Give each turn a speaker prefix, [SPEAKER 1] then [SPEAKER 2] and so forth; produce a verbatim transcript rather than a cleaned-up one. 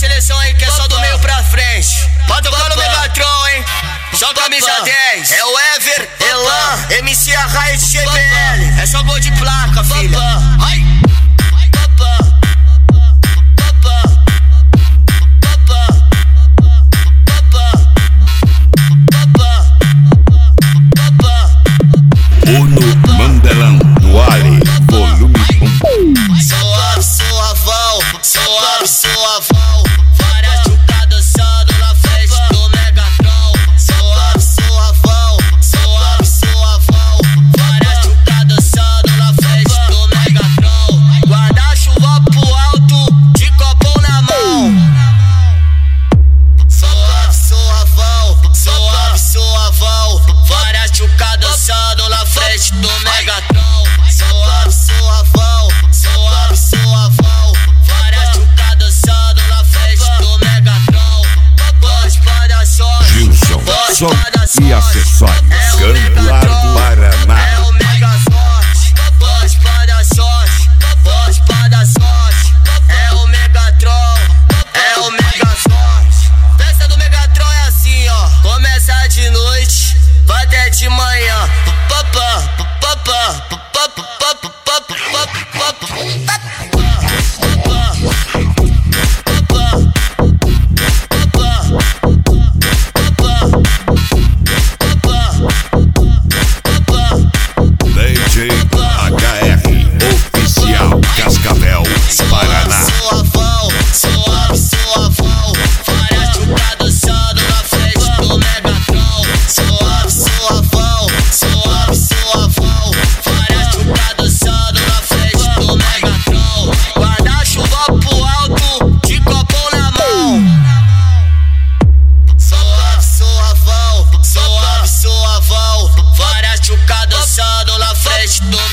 [SPEAKER 1] seleção aí que é só do meio pra frente. Pode tocar no Megatron, hein? Só camisa dez. É o Ever, Elan, M C Arraia de G B L. É só gol de placa, filha. Ai.
[SPEAKER 2] Uno Mandelão do Ali, volume um.
[SPEAKER 1] Suave, suavão, suave, suavão. Várias chucas dançando na frente do Megatron. Suave, suavão, suave, suavão. Várias chucas dançando na frente do Megatron. Guarda-chuva pro alto, de copão na mão. Suave, suavão, suave, suavão. Várias chucas dançando na frente do Megatron. Suave, suavão, suave, suavão. Várias chucas dançando na frente do Megatron. Pode para sorte,
[SPEAKER 2] Gilson, som e acessórios, Campo Largo, Paraná.
[SPEAKER 1] é o Mega Sorte. Pode para sorte, pode para sorte. É o Megatron, é o Mega Sorte. Festa do Megatron é assim, ó. Começa de noite, vai até de manhã. Papá, papá, papá, papá, papá, papá.
[SPEAKER 2] D J H R Oficial Cascavel, Paraná.
[SPEAKER 1] Suavão, suave, suavão. Várias chucas dançando na frente do Megatron. Suave, suavão, suave, suavão. Várias chucas dançando na frente do Megatron. Guarda-chuva pro alto, de copão na mão. Suave, suavão, suave, suavão. Várias chucas dançando na frente do